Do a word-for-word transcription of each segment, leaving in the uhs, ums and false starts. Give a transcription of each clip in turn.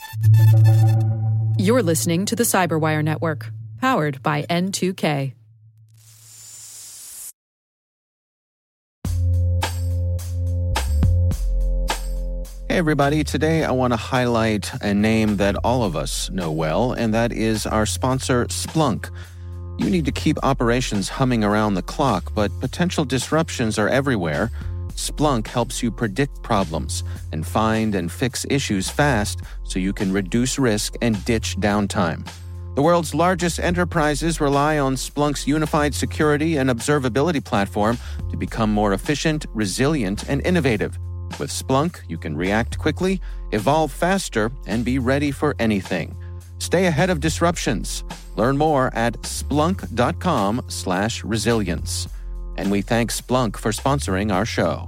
You're listening to the Cyberwire Network, powered by N two K. Hey everybody, today I want to highlight a name that all of us know well, and that is our sponsor, Splunk. You need to keep operations humming around the clock, but potential disruptions are everywhere. Splunk helps you predict problems and find and fix issues fast so you can reduce risk and ditch downtime. The world's largest enterprises rely on Splunk's unified security and observability platform to become more efficient, resilient, and innovative. With Splunk, you can react quickly, evolve faster, and be ready for anything. Stay ahead of disruptions. Learn more at splunk.com slash resilience. And we thank Splunk for sponsoring our show.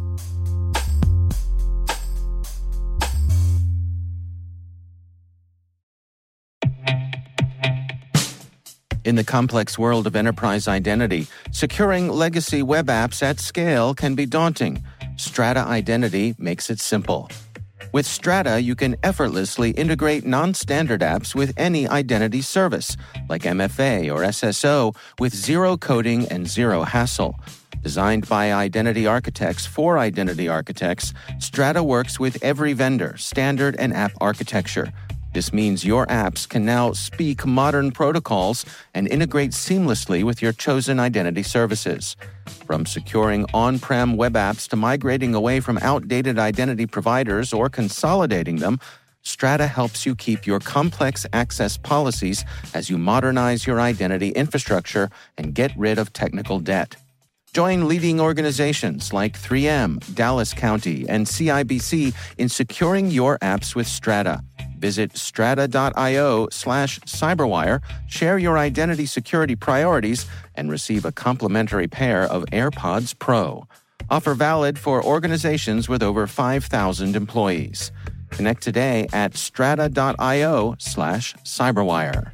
In the complex world of enterprise identity, securing legacy web apps at scale can be daunting. Strata Identity makes it simple. With Strata, you can effortlessly integrate non-standard apps with any identity service, like M F A or S S O, with zero coding and zero hassle. Designed by identity architects for identity architects, Strata works with every vendor, standard, and app architecture. This means your apps can now speak modern protocols and integrate seamlessly with your chosen identity services. From securing on-prem web apps to migrating away from outdated identity providers or consolidating them, Strata helps you keep your complex access policies as you modernize your identity infrastructure and get rid of technical debt. Join leading organizations like three M, Dallas County, and C I B C in securing your apps with Strata. Visit strata.io slash cyberwire, share your identity security priorities, and receive a complimentary pair of AirPods Pro. Offer valid for organizations with over five thousand employees. Connect today at strata.io slash cyberwire.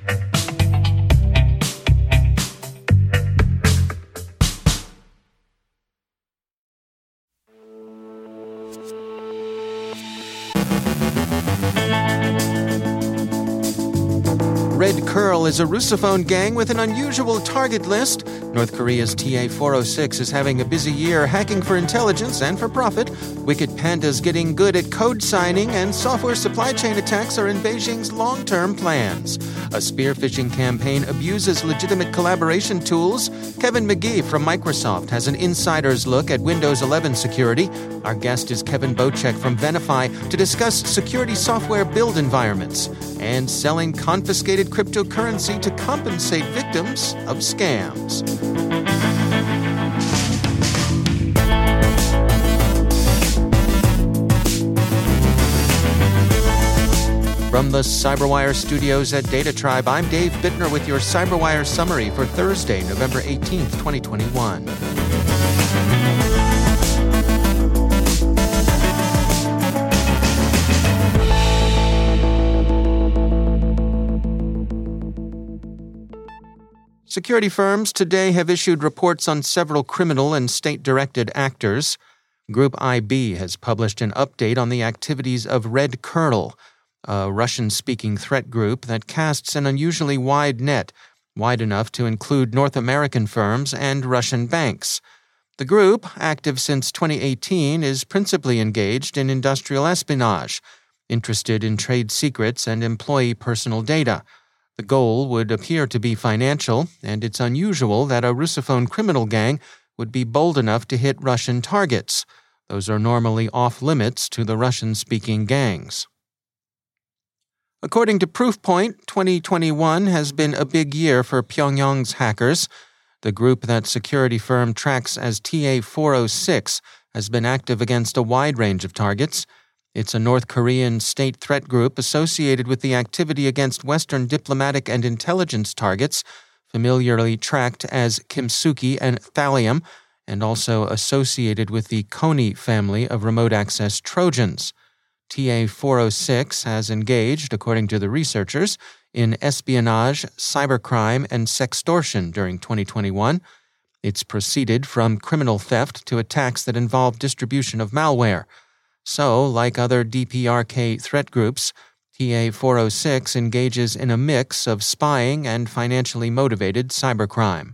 Red Curl is a Russophone gang with an unusual target list. North Korea's T A four oh six is having a busy year hacking for intelligence and for profit. Wicked Panda's getting good at code signing, and software supply chain attacks are in Beijing's long-term plans. A spear phishing campaign abuses legitimate collaboration tools. Kevin McGee from Microsoft has an insider's look at Windows eleven security. Our guest is Kevin Bocek from Venafi to discuss security software build environments and selling confiscated cryptocurrency to compensate victims of scams. From the Cyberwire studios at Data Tribe, I'm Dave Bittner with your Cyberwire summary for Thursday, November eighteenth, twenty twenty-one. Security firms today have issued reports on several criminal and state-directed actors. Group I B has published an update on the activities of Red Curl, a Russian-speaking threat group that casts an unusually wide net, wide enough to include North American firms and Russian banks. The group, active since twenty eighteen, is principally engaged in industrial espionage, interested in trade secrets and employee personal data. The goal would appear to be financial, and it's unusual that a Russophone criminal gang would be bold enough to hit Russian targets. Those are normally off-limits to the Russian-speaking gangs. According to Proofpoint, twenty twenty-one has been a big year for Pyongyang's hackers. The group that security firm tracks as T A four oh six has been active against a wide range of targets. It's a North Korean state threat group associated with the activity against Western diplomatic and intelligence targets, familiarly tracked as Kimsuky and Thallium, and also associated with the Kony family of remote access Trojans. T A four oh six has engaged, according to the researchers, in espionage, cybercrime, and sextortion during twenty twenty-one. It's proceeded from criminal theft to attacks that involve distribution of malware. So, like other D P R K threat groups, P A four oh six engages in a mix of spying and financially motivated cybercrime.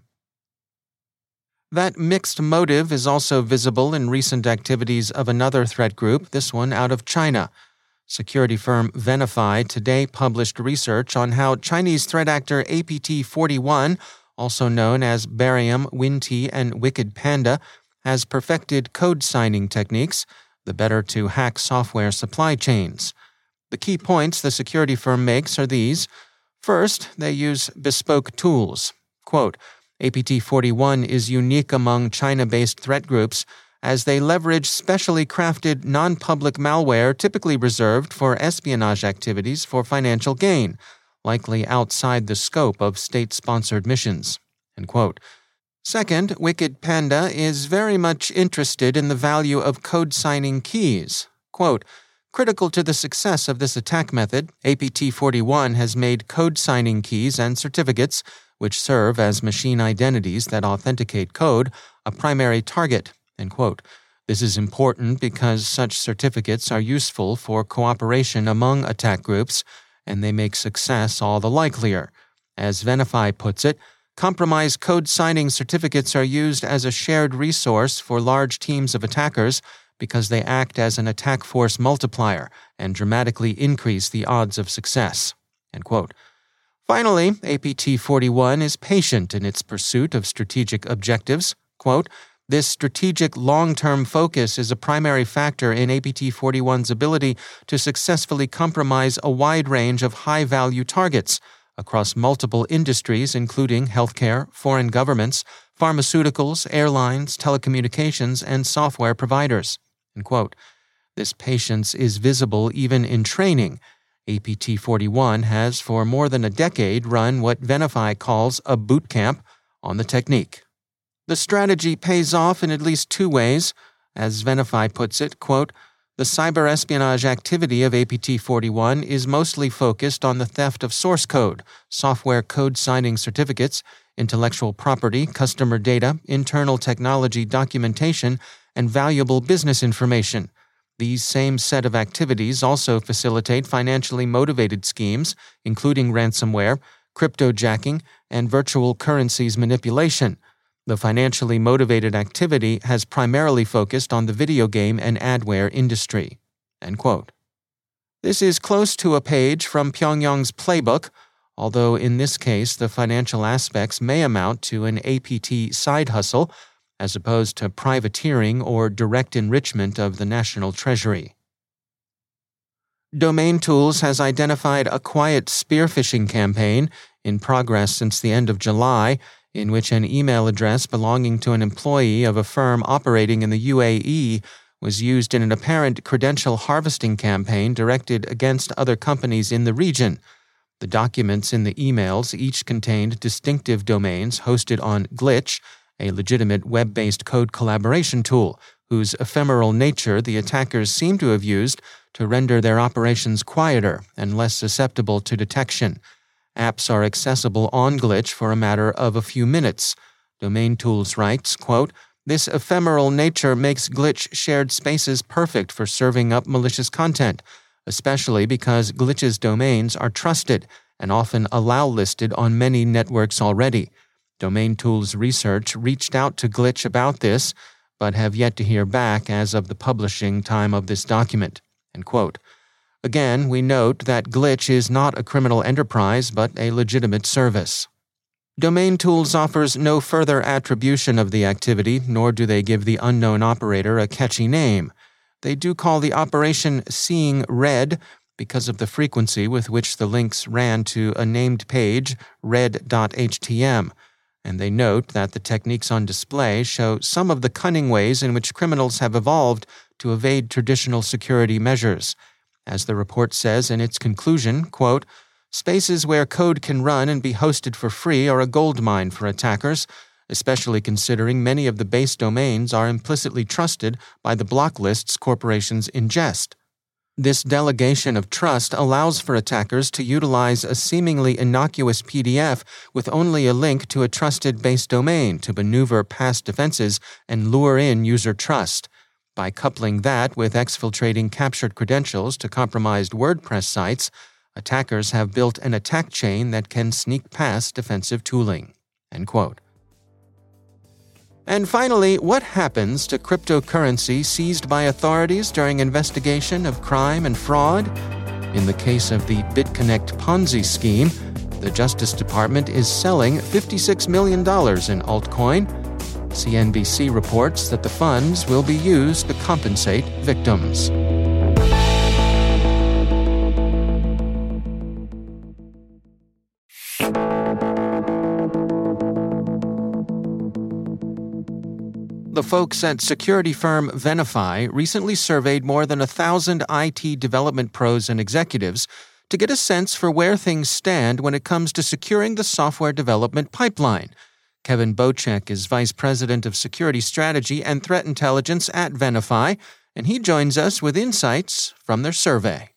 That mixed motive is also visible in recent activities of another threat group, this one out of China. Security firm Venafi today published research on how Chinese threat actor A P T forty-one, also known as Barium, Winty, and Wicked Panda, has perfected code signing techniques, the better to hack software supply chains. The key points the security firm makes are these. First, they use bespoke tools. Quote, A P T forty-one is unique among China-based threat groups as they leverage specially crafted non-public malware typically reserved for espionage activities for financial gain, likely outside the scope of state-sponsored missions. End quote. Second, Wicked Panda is very much interested in the value of code signing keys. Quote, critical to the success of this attack method, A P T forty-one has made code signing keys and certificates, which serve as machine identities that authenticate code, a primary target. End quote. This is important because such certificates are useful for cooperation among attack groups, and they make success all the likelier. As Venafi puts it, compromise code signing certificates are used as a shared resource for large teams of attackers because they act as an attack force multiplier and dramatically increase the odds of success. End quote. Finally, A P T forty-one is patient in its pursuit of strategic objectives. Quote, this strategic long-term focus is a primary factor in A P T forty-one's ability to successfully compromise a wide range of high-value targets across multiple industries including healthcare, foreign governments, pharmaceuticals, airlines, telecommunications, and software providers. End quote. This patience is visible even in training. A P T forty-one has for more than a decade run what Venafi calls a boot camp on the technique. The strategy pays off in at least two ways. As Venafi puts it, quote, the cyber espionage activity of A P T forty-one is mostly focused on the theft of source code, software code signing certificates, intellectual property, customer data, internal technology documentation, and valuable business information. These same set of activities also facilitate financially motivated schemes, including ransomware, cryptojacking, and virtual currencies manipulation. The financially motivated activity has primarily focused on the video game and adware industry. End quote. This is close to a page from Pyongyang's playbook, although in this case the financial aspects may amount to an A P T side hustle, as opposed to privateering or direct enrichment of the national treasury. Domain Tools has identified a quiet spearphishing campaign in progress since the end of July, in which an email address belonging to an employee of a firm operating in the U A E was used in an apparent credential harvesting campaign directed against other companies in the region. The documents in the emails each contained distinctive domains hosted on Glitch, a legitimate web-based code collaboration tool, whose ephemeral nature the attackers seem to have used to render their operations quieter and less susceptible to detection. Apps are accessible on Glitch for a matter of a few minutes. Domain Tools writes, quote, this ephemeral nature makes Glitch shared spaces perfect for serving up malicious content, especially because Glitch's domains are trusted and often allow listed on many networks already. Domain Tools research reached out to Glitch about this, but have yet to hear back as of the publishing time of this document. End quote. Again, we note that Glitch is not a criminal enterprise, but a legitimate service. Domain Tools offers no further attribution of the activity, nor do they give the unknown operator a catchy name. They do call the operation Seeing Red because of the frequency with which the links ran to a named page, red dot h t m, and they note that the techniques on display show some of the cunning ways in which criminals have evolved to evade traditional security measures. As the report says in its conclusion, quote, spaces where code can run and be hosted for free are a goldmine for attackers, especially considering many of the base domains are implicitly trusted by the block lists corporations ingest. This delegation of trust allows for attackers to utilize a seemingly innocuous P D F with only a link to a trusted base domain to maneuver past defenses and lure in user trust. By coupling that with exfiltrating captured credentials to compromised WordPress sites, Attackers have built an attack chain that can sneak past defensive tooling." End quote. And finally, what happens to cryptocurrency seized by authorities during investigation of crime and fraud? In the case of the BitConnect Ponzi scheme, the Justice Department is selling fifty-six million dollars in altcoin. C N B C reports that the funds will be used to compensate victims. The folks at security firm Venafi recently surveyed more than a thousand I T development pros and executives to get a sense for where things stand when it comes to securing the software development pipeline. Kevin Bocek is Vice President of Security Strategy and Threat Intelligence at Venafi, and he joins us with insights from their survey.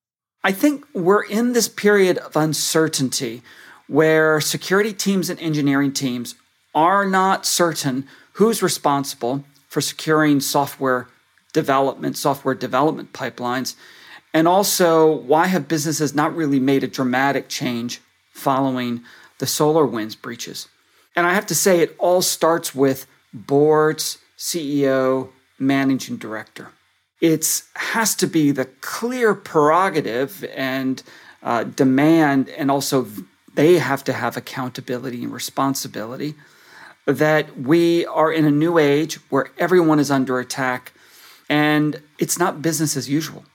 I think we're in this period of uncertainty where security teams and engineering teams are not certain who's responsible for securing software development, software development pipelines, and also why have businesses not really made a dramatic change following the SolarWinds breaches? And I have to say, it all starts with boards, C E O, managing director. It has to be the clear prerogative and uh, demand, and also they have to have accountability and responsibility, that we are in a new age where everyone is under attack and it's not business as usual.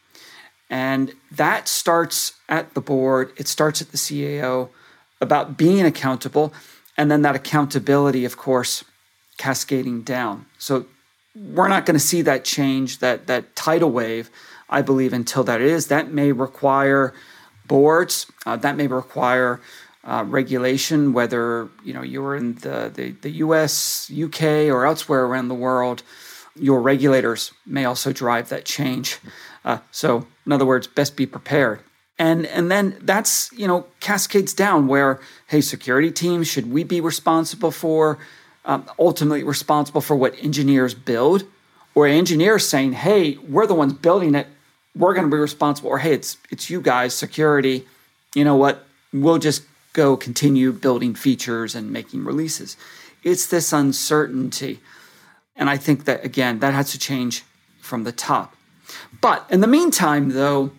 And that starts at the board, it starts at the C E O about being accountable, and then that accountability, of course, cascading down. So we're not going to see that change, that that tidal wave, I believe, until that is. That may require boards, uh, that may require Uh, regulation, whether you know you're in the, the, the U S, U K, or elsewhere around the world. Your regulators may also drive that change. Uh, so, in other words, best be prepared. And and then that's you know cascades down where, hey, security teams, should we be responsible for um, ultimately responsible for what engineers build, or engineers saying, hey, we're the ones building it, we're going to be responsible, or hey, it's it's you guys, security. You know what? We'll just go continue building features and making releases. It's this uncertainty. And I think that, again, that has to change from the top. But in the meantime, though,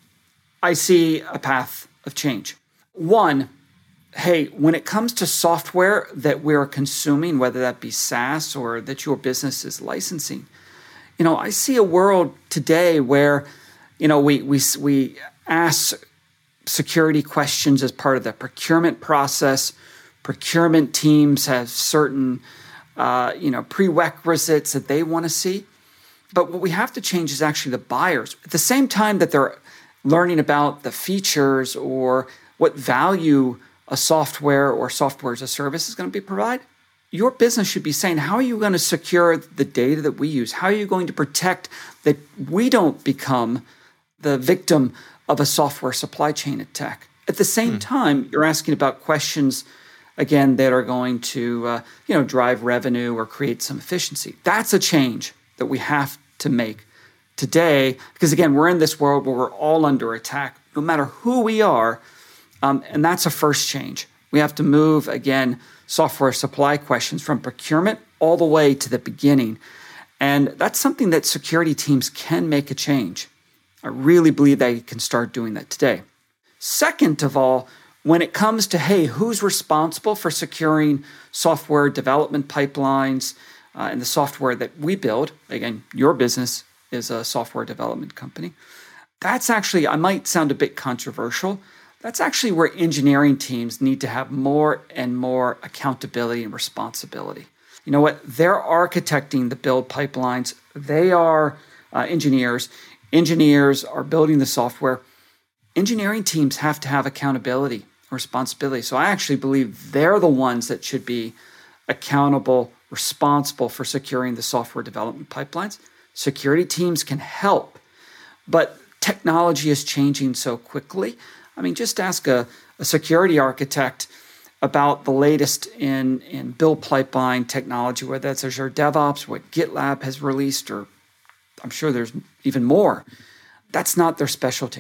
I see a path of change. One, hey, when it comes to software that we're consuming, whether that be SaaS or that your business is licensing, you know, I see a world today where, you know, we we we ask security questions as part of the procurement process. Procurement teams have certain, uh, you know, prerequisites that they want to see. But what we have to change is actually the buyers. At the same time that they're learning about the features or what value a software or software as a service is going to be provided, your business should be saying, how are you going to secure the data that we use? How are you going to protect that we don't become the victim of a software supply chain attack? At the same mm. time, you're asking about questions, again, that are going to uh, you know, drive revenue or create some efficiency. That's a change that we have to make today, because, again, we're in this world where we're all under attack, no matter who we are, um, and that's a first change. We have to move, again, software supply questions from procurement all the way to the beginning, and that's something that security teams can make a change. I really believe they can start doing that today. Second of all, when it comes to, hey, who's responsible for securing software development pipelines uh, and the software that we build, again, your business is a software development company, that's actually, I might sound a bit controversial, that's actually where engineering teams need to have more and more accountability and responsibility. You know what? They're architecting the build pipelines. They are uh, engineers. Engineers are building the software. Engineering teams have to have accountability, responsibility. So I actually believe they're the ones that should be accountable, responsible for securing the software development pipelines. Security teams can help, but technology is changing so quickly. I mean, just ask a, a security architect about the latest in, in build pipeline technology, whether that's Azure DevOps, what GitLab has released, or I'm sure there's even more. That's not their specialty.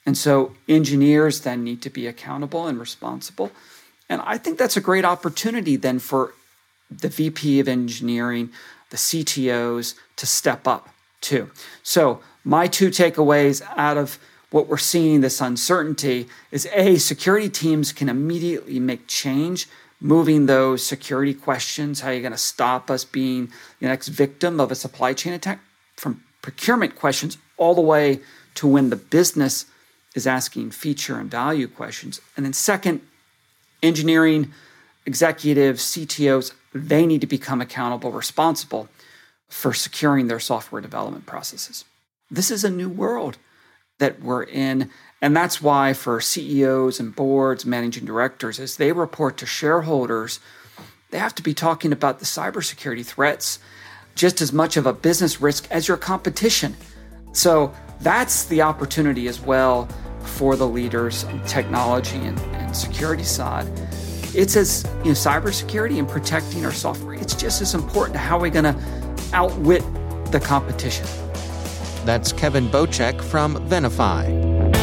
And so engineers then need to be accountable and responsible. And I think that's a great opportunity then for the V P of engineering, the C T Os to step up too. So my two takeaways out of what we're seeing, this uncertainty, is A, security teams can immediately make change, moving those security questions, how are you going to stop us being the next victim of a supply chain attack, from procurement questions all the way to when the business is asking feature and value questions. And then second, engineering executives, C T Os, they need to become accountable, responsible for securing their software development processes. This is a new world that we're in. And that's why for C E Os and boards, managing directors, as they report to shareholders, they have to be talking about the cybersecurity threats just as much of a business risk as your competition. So that's the opportunity as well for the leaders in technology and, and security side. It's as, you know, cybersecurity and protecting our software, it's just as important to how we're going to outwit the competition. That's Kevin Bocek from Venafi.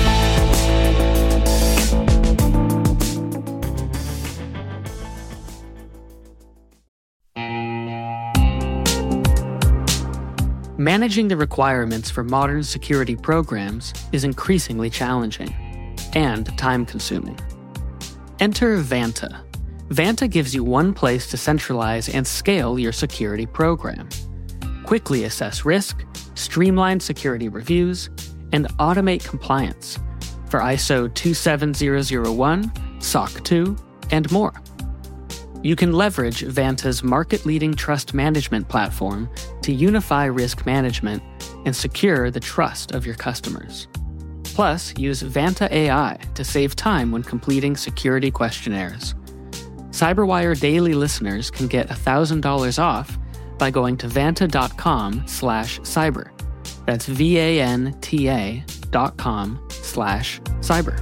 Managing the requirements for modern security programs is increasingly challenging and time-consuming. Enter Vanta. Vanta gives you one place to centralize and scale your security program. Quickly assess risk, streamline security reviews, and automate compliance for I S O two seven zero zero one, S O C two, and more. You can leverage Vanta's market-leading trust management platform to unify risk management and secure the trust of your customers. Plus, use Vanta A I to save time when completing security questionnaires. CyberWire Daily listeners can get one thousand dollars off by going to vanta.com slash cyber. That's V-A-N-T-A dot com slash cyber.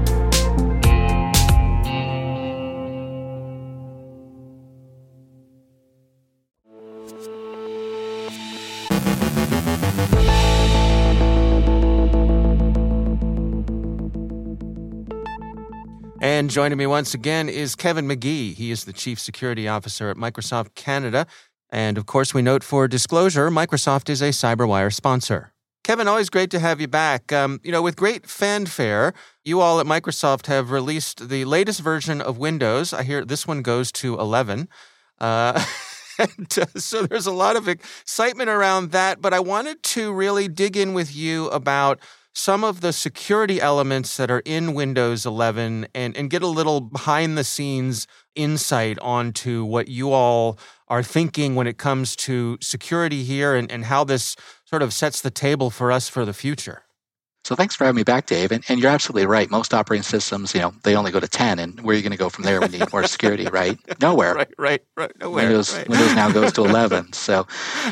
And joining me once again is Kevin McGee. He is the Chief Security Officer at Microsoft Canada. And of course, we note for disclosure, Microsoft is a CyberWire sponsor. Kevin, always great to have you back. Um, you know, with great fanfare, you all at Microsoft have released the latest version of Windows. I hear this one goes to eleven. Uh, and uh, so there's a lot of excitement around that. But I wanted to really dig in with you about some of the security elements that are in Windows eleven and, and get a little behind-the-scenes insight onto what you all are thinking when it comes to security here and, and how this sort of sets the table for us for the future. So thanks for having me back, Dave. And, and you're absolutely right. Most operating systems, you know, they only go to ten. And where are you going to go from there when you need more security, right? Nowhere. Right, right, right. Nowhere. Windows, right. Windows now goes to eleven. So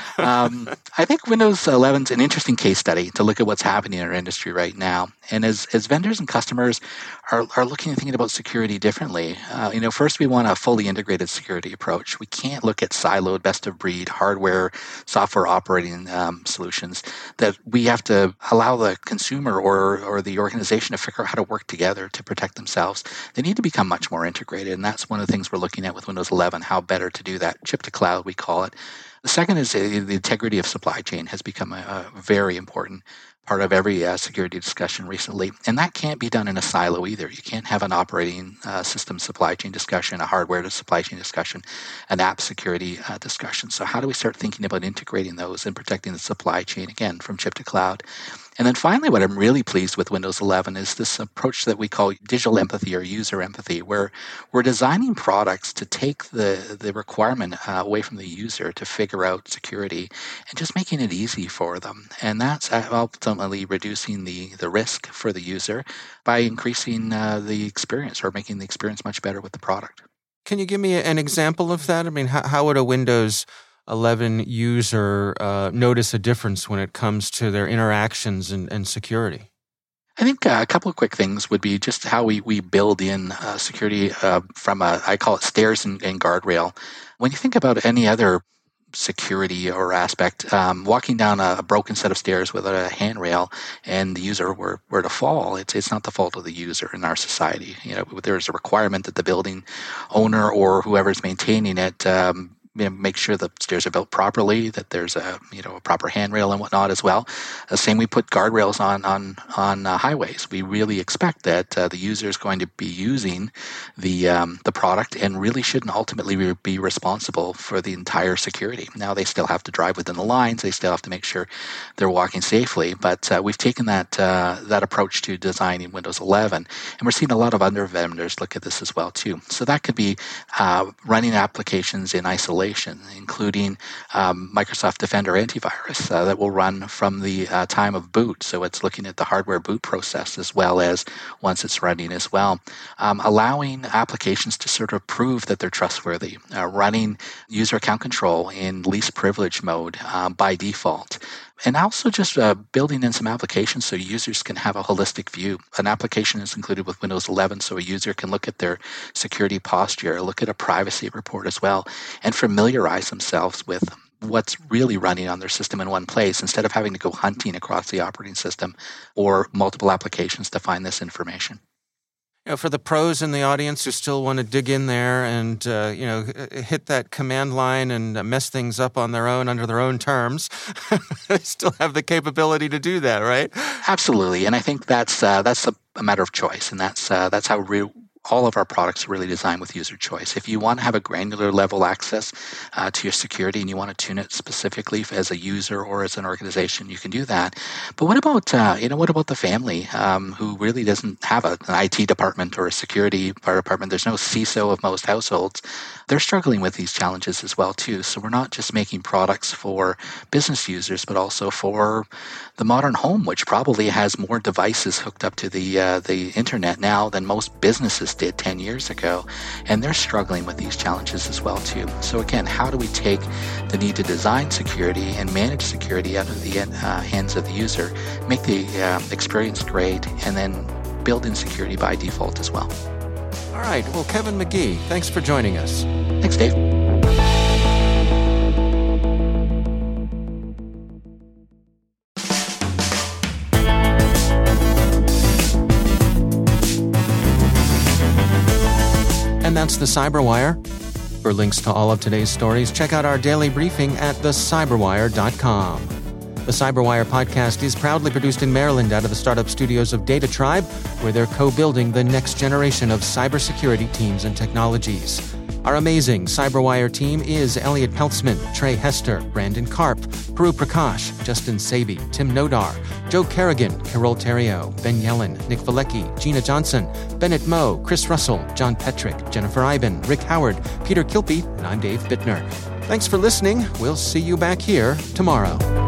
um, I think Windows eleven is an interesting case study to look at what's happening in our industry right now. And as, as vendors and customers are, are looking and thinking about security differently, uh, you know, first we want a fully integrated security approach. We can't look at siloed, best-of-breed hardware, software operating um, solutions. That we have to allow the consumer or or the organization to figure out how to work together to protect themselves. They need to become much more integrated, and that's one of the things we're looking at with Windows eleven, how better to do that. Chip to cloud, we call it. The second is uh, the integrity of supply chain has become a, a very important part of every uh, security discussion recently, and that can't be done in a silo either. You can't have an operating uh, system supply chain discussion, a hardware to supply chain discussion, an app security uh, discussion. So how do we start thinking about integrating those and protecting the supply chain, again, from chip to cloud? And then finally, what I'm really pleased with Windows eleven is this approach that we call digital empathy or user empathy, where we're designing products to take the, the requirement uh, away from the user to figure out security and just making it easy for them. And that's ultimately reducing the, the risk for the user by increasing uh, the experience or making the experience much better with the product. Can you give me an example of that? I mean, how, how would a Windows eleven user uh, notice a difference when it comes to their interactions and, and security? I think uh, a couple of quick things would be just how we, we build in uh, security uh, from a, I call it stairs and, and guardrail. When you think about any other security or aspect. Um, walking down a, a broken set of stairs with a handrail and the user were, were to fall, it's it's not the fault of the user in our society. You know, there's a requirement that the building owner or whoever's maintaining it um, you know, make sure the stairs are built properly, that there's a you know a proper handrail and whatnot as well. The same, we put guardrails on on on uh, highways. We really expect that uh, the user is going to be using the um, the product and really shouldn't ultimately re- be responsible for the entire security. Now they still have to drive within the lines. They still have to make sure they're walking safely. But uh, we've taken that uh, that approach to designing Windows eleven, and we're seeing a lot of other vendors look at this as well too. So that could be uh, running applications in isolation, including um, Microsoft Defender antivirus uh, that will run from the uh, time of boot. So it's looking at the hardware boot process as well as once it's running as well. Um, allowing applications to sort of prove that they're trustworthy. Uh, running user account control in least privilege mode uh, by default. And also just uh, building in some applications so users can have a holistic view. An application is included with Windows eleven so a user can look at their security posture, look at a privacy report as well, and familiarize themselves with what's really running on their system in one place instead of having to go hunting across the operating system or multiple applications to find this information. You know, for the pros in the audience who still want to dig in there and, uh, you know, hit that command line and mess things up on their own under their own terms, they still have the capability to do that, right? Absolutely. And I think that's uh, that's a, a matter of choice. And that's uh, that's how re- all of our products are really designed with user choice. If you want to have a granular level access uh, to your security and you want to tune it specifically as a user or as an organization, you can do that. But what about uh, you know what about the family um, who really doesn't have a, an I T department or a security department? There's no C I S O of most households. They're struggling with these challenges as well too. So we're not just making products for business users, but also for the modern home, which probably has more devices hooked up to the uh, the internet now than most businesses did ten years ago, and they're struggling with these challenges as well too. So again, how do we take the need to design security and manage security out of the uh, hands of the user, make the uh, experience great, and then build in security by default as well? All right. Well, Kevin McGee, thanks for joining us. Thanks, Dave. And that's the Cyberwire. For links to all of today's stories, check out our daily briefing at the cyberwire dot com. The Cyberwire podcast is proudly produced in Maryland out of the startup studios of DataTribe, where they're co-building the next generation of cybersecurity teams and technologies. Our amazing Cyberwire team is Elliot Peltzman, Trey Hester, Brandon Karp, Puru Prakash, Justin Sabi, Tim Nodar, Joe Kerrigan, Carol Terrio, Ben Yellen, Nick Valecki, Gina Johnson, Bennett Moe, Chris Russell, John Petrick, Jennifer Iben, Rick Howard, Peter Kilpe, and I'm Dave Bittner. Thanks for listening. We'll see you back here tomorrow.